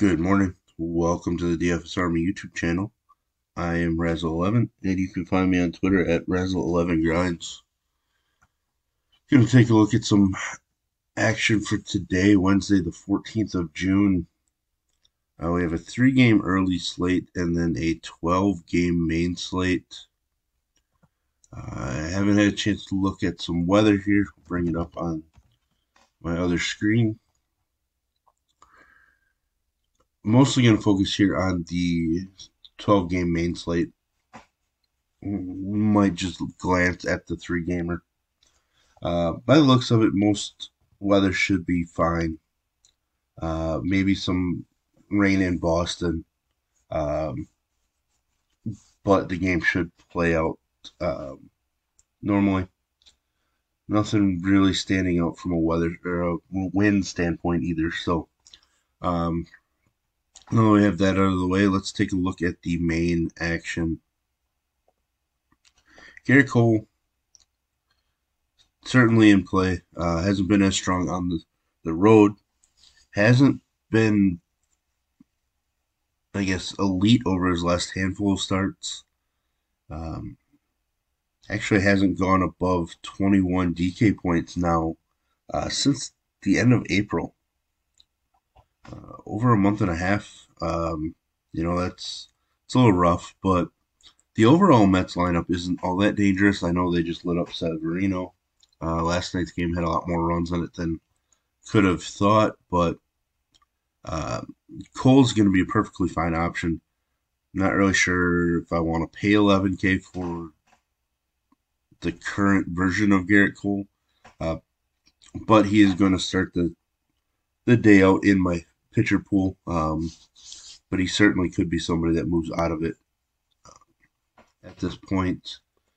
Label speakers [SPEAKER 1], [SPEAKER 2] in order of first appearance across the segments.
[SPEAKER 1] Good morning. Welcome to the DFS Army YouTube channel. I am Razzle11, and you can find me on Twitter at Razzle11Grinds. Going to take a look at some action for today, Wednesday, the 14th of June. We have a 3-game early slate and then a 12-game main slate. I haven't had a chance to look at some weather here. I'll bring it up on my other screen. Mostly going to focus here on the 12-game main slate. Might just glance at the 3-gamer. By the looks of it, most weather should be fine. Maybe some rain in Boston, but the game should play out normally. Nothing really standing out from a weather or a wind standpoint either. So, now we have that out of the way, let's take a look at the main action. Gerrit Cole, certainly in play. Hasn't been as strong on the road. Hasn't been, I guess, elite over his last handful of starts. Actually hasn't gone above 21 DK points now since the end of April. Over a month and a half. It's a little rough, but the overall Mets lineup isn't all that dangerous. I know they just lit up Severino. Last night's game had a lot more runs on it than could have thought, but Cole's going to be a perfectly fine option. Not really sure if I want to pay 11K for the current version of Gerrit Cole, but he is going to start the day out in my pitcher pool. But he certainly could be somebody that moves out of it at this point.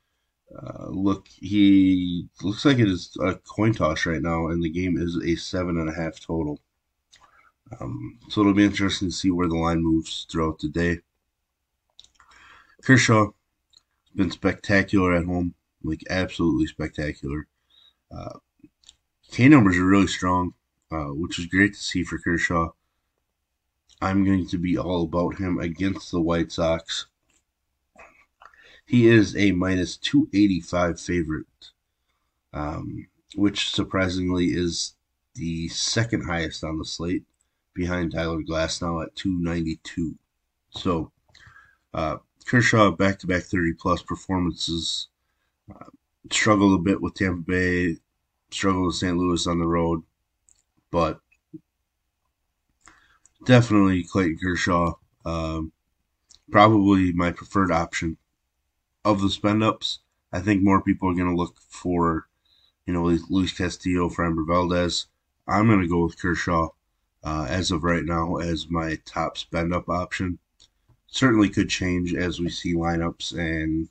[SPEAKER 1] He looks like it is a coin toss right now, and the game is a 7.5 total. So it'll be interesting to see where the line moves throughout the day. Kershaw has been spectacular at home, like absolutely spectacular. K numbers are really strong, which is great to see for Kershaw. I'm going to be all about him against the White Sox. He is a minus 285 favorite, which surprisingly is the second highest on the slate, behind Tyler Glasnow at 292. So, Kershaw back-to-back 30-plus performances. Struggled a bit with Tampa Bay, struggled with St. Louis on the road, but definitely Clayton Kershaw, probably my preferred option of the spend-ups. I think more people are going to look for, Luis Castillo, Framber Valdez. I'm going to go with Kershaw as of right now as my top spend-up option. Certainly could change as we see lineups and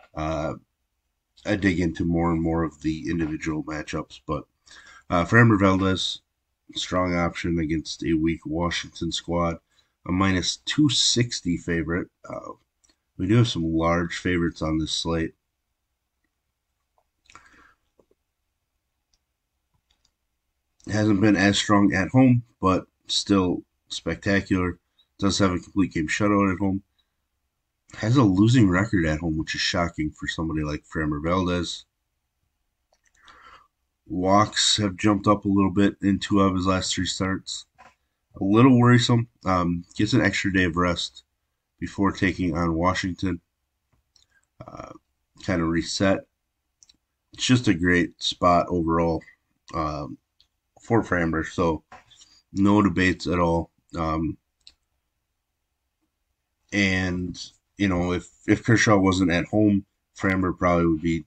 [SPEAKER 1] I dig into more and more of the individual matchups. But Framber Valdez, strong option against a weak Washington squad. A minus 260 favorite. We do have some large favorites on this slate. Hasn't been as strong at home, but still spectacular. Does have a complete game shutout at home. Has a losing record at home, which is shocking for somebody like Framber Valdez. Walks have jumped up a little bit in 2 of his last 3 starts. A little worrisome. Gets an extra day of rest before taking on Washington. Kind of reset. It's just a great spot overall for Framber, so no debates at all. And if Kershaw wasn't at home, Framber probably would be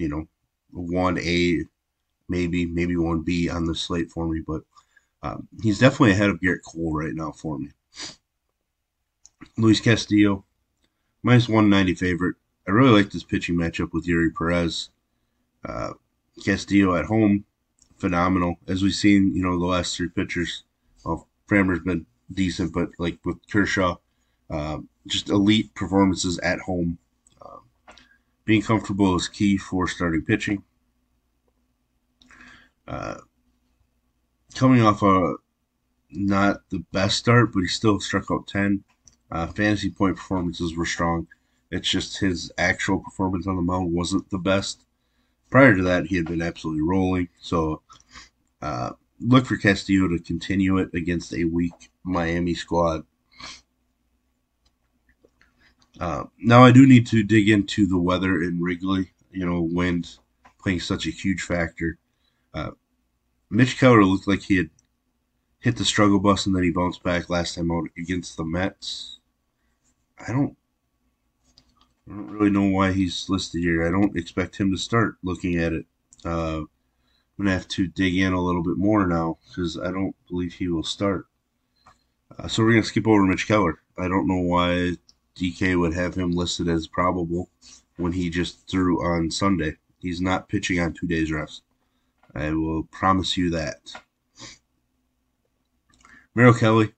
[SPEAKER 1] 1A, maybe 1B on the slate for me, but he's definitely ahead of Gerrit Cole right now for me. Luis Castillo, minus 190 favorite. I really like this pitching matchup with Yuri Perez. Castillo at home, phenomenal. As we've seen, the last 3 pitchers, well, Framber's been decent, but like with Kershaw, just elite performances at home. Being comfortable is key for starting pitching. Coming off a not the best start, but he still struck out 10. Fantasy point performances were strong. It's just his actual performance on the mound wasn't the best. Prior to that, he had been absolutely rolling. So look for Castillo to continue it against a weak Miami squad. Now I do need to dig into the weather in Wrigley. Wind playing such a huge factor. Uh, Mitch Keller looked like he had hit the struggle bus and then he bounced back last time out against the Mets. I don't, I don't really know why he's listed here. I don't expect him to start. Looking at it, I'm gonna have to dig in a little bit more now because I don't believe he will start. So we're gonna skip over Mitch Keller. I don't know why DK would have him listed as probable when he just threw on Sunday. He's not pitching on 2 days rest. I will promise you that. Merrill Kelly,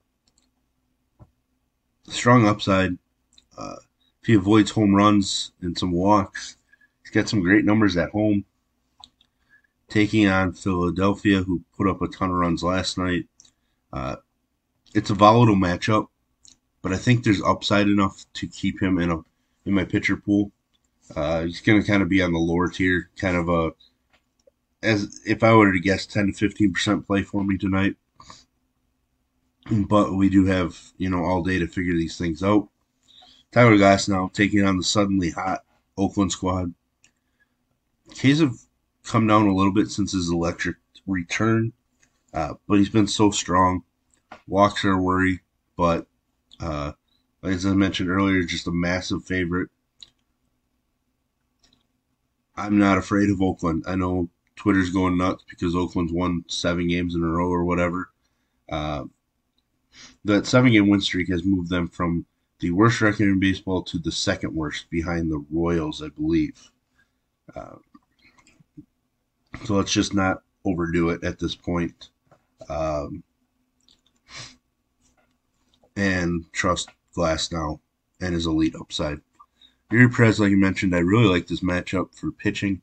[SPEAKER 1] strong upside. If he avoids home runs and some walks, he's got some great numbers at home. Taking on Philadelphia, who put up a ton of runs last night. Uh, it's a volatile matchup, but I think there's upside enough to keep him in my pitcher pool. He's going to kind of be on the lower tier, kind of as if I were to guess 10 to 15% play for me tonight. But we do have all day to figure these things out. Tyler Glasnow taking on the suddenly hot Oakland squad. K's have come down a little bit since his electric return, but he's been so strong. Walks are a worry, but as I mentioned earlier, just a massive favorite. I'm not afraid of Oakland. I know Twitter's going nuts because Oakland's won 7 games in a row or whatever. That 7-game win streak has moved them from the worst record in baseball to the second worst behind the Royals, I believe. So let's just not overdo it at this point. And trust Glasnow and his elite upside. Yuri Perez, like you mentioned, I really like this matchup for pitching.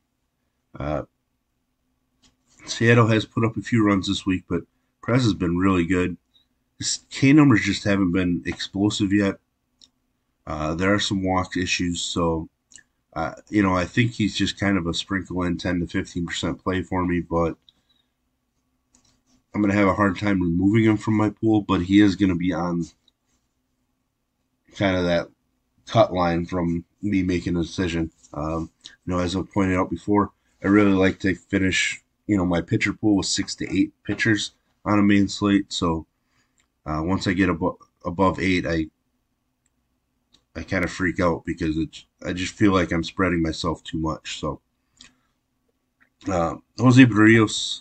[SPEAKER 1] Seattle has put up a few runs this week, but Perez has been really good. His K numbers just haven't been explosive yet. There are some walk issues, so I think he's just kind of a sprinkle in 10 to 15% play for me, but I'm going to have a hard time removing him from my pool, but he is going to be on kind of that cut line from me making a decision. As I pointed out before, I really like to finish, my pitcher pool with 6 to 8 pitchers on a main slate. So once I get above 8, I kind of freak out because I just feel like I'm spreading myself too much. So Jose Barrios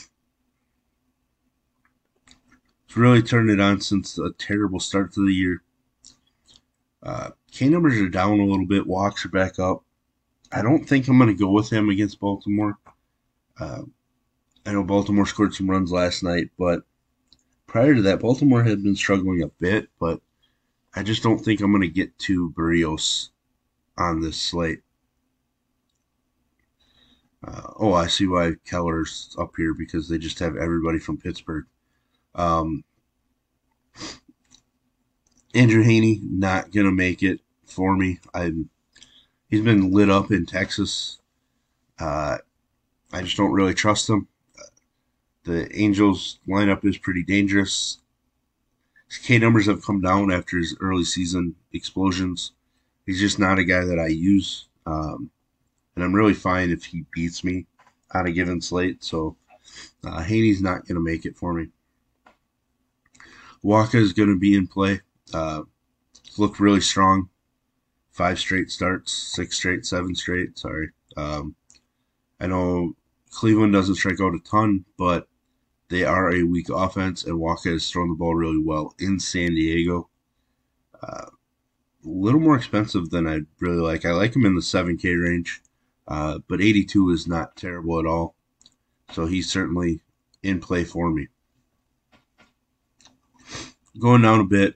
[SPEAKER 1] has really turned it on since a terrible start to the year. K numbers are down a little bit. Walks are back up. I don't think I'm going to go with him against Baltimore. I know Baltimore scored some runs last night, but prior to that, Baltimore had been struggling a bit, but I just don't think I'm going to get to Barrios on this slate. I see why Keller's up here because they just have everybody from Pittsburgh. Andrew Heaney not gonna make it for me. He's been lit up in Texas. I just don't really trust him. The Angels lineup is pretty dangerous. His K numbers have come down after his early season explosions. He's just not a guy that I use, and I'm really fine if he beats me on a given slate. So Haney's not gonna make it for me. Waka is gonna be in play. Looked really strong. 5 straight starts, 6 straight, 7 straight. Sorry. I know Cleveland doesn't strike out a ton, but they are a weak offense, and Waka has thrown the ball really well in San Diego. A little more expensive than I'd really like. I like him in the 7K range, but 82 is not terrible at all. So he's certainly in play for me. Going down a bit,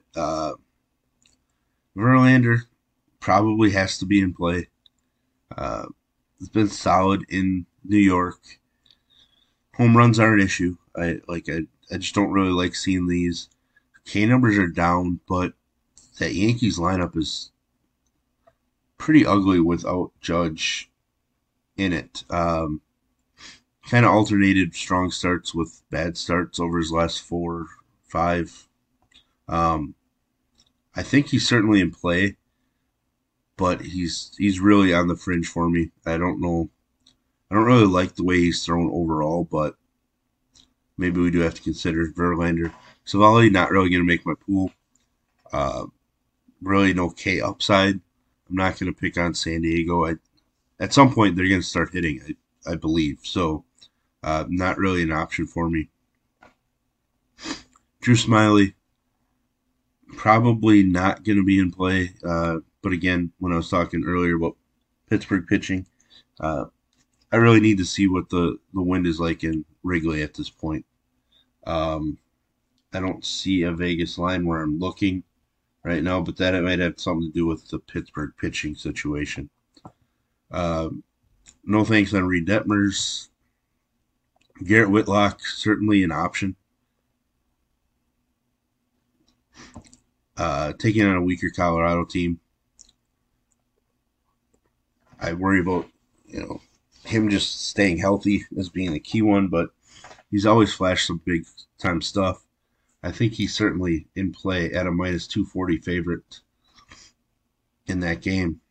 [SPEAKER 1] Verlander probably has to be in play. It's been solid in New York. Home runs are an issue. I I just don't really like seeing these. K numbers are down, but that Yankees lineup is pretty ugly without Judge in it. Kind of alternated strong starts with bad starts over his last 4, 5. Um, I think he's certainly in play, but he's really on the fringe for me. I don't know. I don't really like the way he's thrown overall, but maybe we do have to consider Verlander. Savali not really going to make my pool. Uh, really no K upside. I'm not going to pick on San Diego. At some point they're going to start hitting, I believe. So not really an option for me. Drew Smiley probably not going to be in play. But again, when I was talking earlier about Pittsburgh pitching, uh, I really need to see what the wind is like in Wrigley at this point. Um, I don't see a Vegas line where I'm looking right now, but that might have something to do with the Pittsburgh pitching situation. No thanks on Reed Detmers. Garrett Whitlock, certainly an option. Taking on a weaker Colorado team, I worry about him just staying healthy as being the key one, but he's always flashed some big time stuff. I think he's certainly in play at a minus 240 favorite in that game.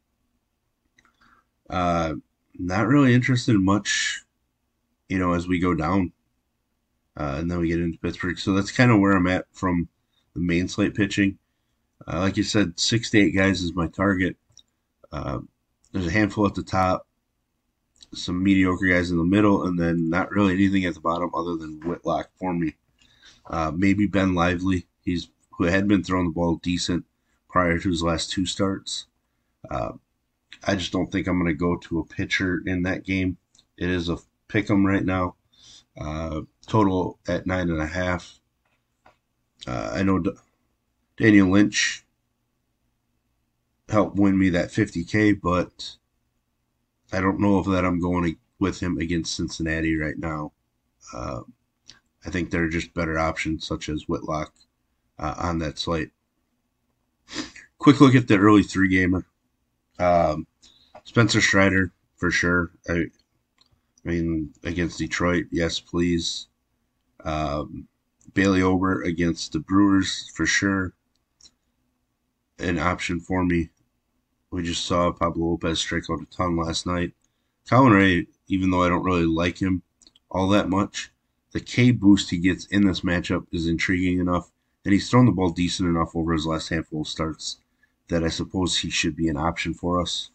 [SPEAKER 1] Not really interested in much, as we go down, and then we get into Pittsburgh. So that's kind of where I'm at from the main slate pitching. Like you said, 6 to 8 guys is my target. There's a handful at the top, some mediocre guys in the middle, and then not really anything at the bottom other than Whitlock for me. Maybe Ben Lively, who had been throwing the ball decent prior to his last 2 starts. I just don't think I'm going to go to a pitcher in that game. It is a pick 'em right now. Total at 9.5. I know Daniel Lynch helped win me that 50K, but I don't know if that I'm going with him against Cincinnati right now. I think there are just better options, such as Whitlock, on that slate. Quick look at the early 3-gamer. Spencer Strider, for sure. I mean, against Detroit, yes, please. Bailey Ober against the Brewers, for sure. An option for me. We just saw Pablo Lopez strike out a ton last night. Colin Ray, even though I don't really like him all that much, the K boost he gets in this matchup is intriguing enough, and he's thrown the ball decent enough over his last handful of starts that I suppose he should be an option for us.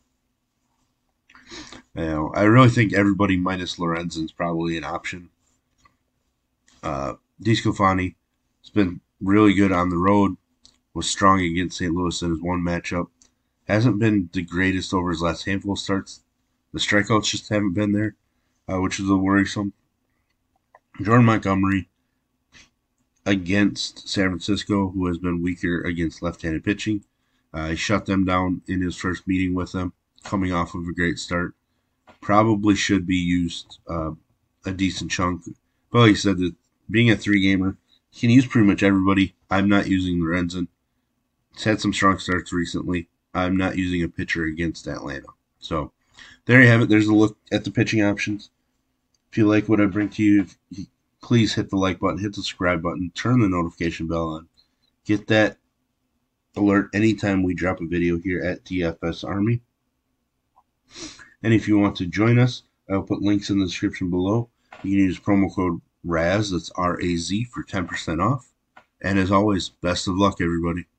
[SPEAKER 1] I really think everybody minus Lorenzen is probably an option. DeSclafani has been really good on the road, was strong against St. Louis in his one matchup. Hasn't been the greatest over his last handful of starts. The strikeouts just haven't been there, which is a worrisome. Jordan Montgomery against San Francisco, who has been weaker against left-handed pitching. He shut them down in his first meeting with them, coming off of a great start. Probably should be used a decent chunk. But like I said, being a 3-gamer, you can use pretty much everybody. I'm not using Lorenzen. He's had some strong starts recently. I'm not using a pitcher against Atlanta. So there you have it. There's a look at the pitching options. If you like what I bring to you, please hit the like button, hit the subscribe button, turn the notification bell on. Get that alert anytime we drop a video here at DFS Army. And if you want to join us, I'll put links in the description below. You can use promo code RAZ, that's R-A-Z, for 10% off. And as always, best of luck, everybody.